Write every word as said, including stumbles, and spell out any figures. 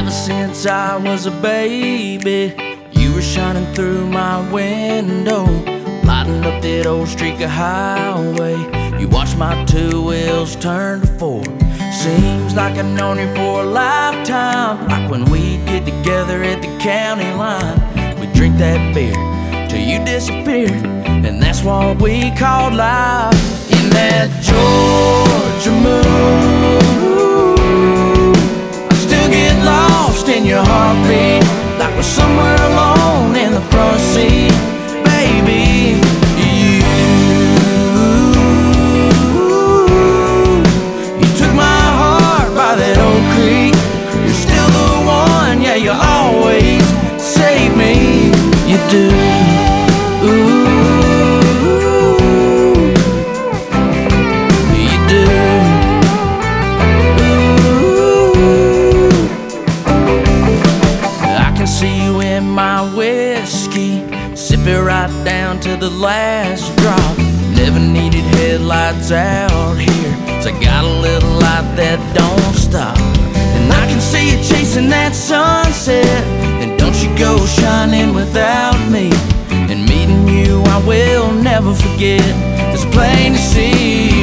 Ever since I was a baby, you were shining through my window, lighting up that old streak of highway. You watched my two wheels turn to four. Seems like I've known you for a lifetime. Like when we'd get together at the county line, we'd drink that beer till you disappeared, and that's what we called life. In that Georgia mood, I still get lost in your heartbeat, like we're somewhere alone in the front seat. Baby, you You took my heart by that old creek. You're still the one, yeah, you always save me. You do. Ooh, you do. Ooh, I can see you in my whiskey, sip it right down to the last drop. Never needed headlights out here, so I got a little light that don't stop. And I can see you chasing that sunset, and don't you go shining without me. And meeting you I will never forget, it's plain to see.